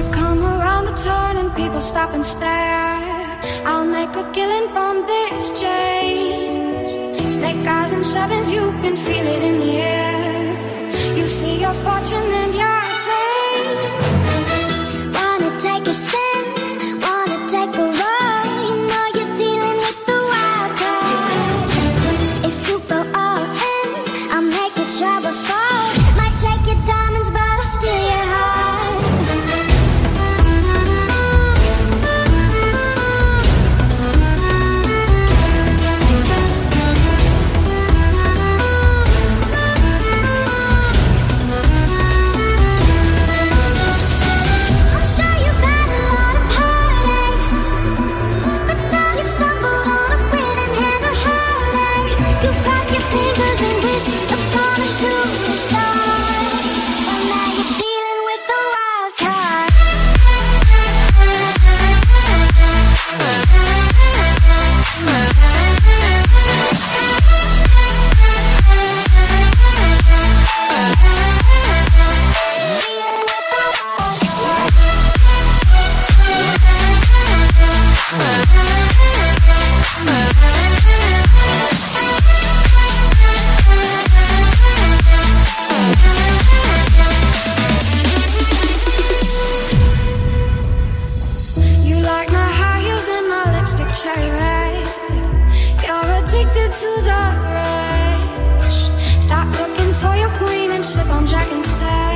I come around the turn and people stop and stare. I'll make a killing from this change. Snake eyes and sevens, you can feel it in the air. You see your fortune and your fame. Wanna take a spin, wanna take a roll. You know you're dealing with the wild card. If you go all in, I'll make your troubles fall. Might take your diamonds, but I'll steal your heart. I'm sure you've had a lot of heartaches, but now you've stumbled on a winning hand of heartache. You've crossed your fingers and wished upon a shooting star, and now you're dealing with the wild card. You like my high heels and my lipstick cherry red. You're addicted to the rush. Stop looking for your queen and sip on Jack instead.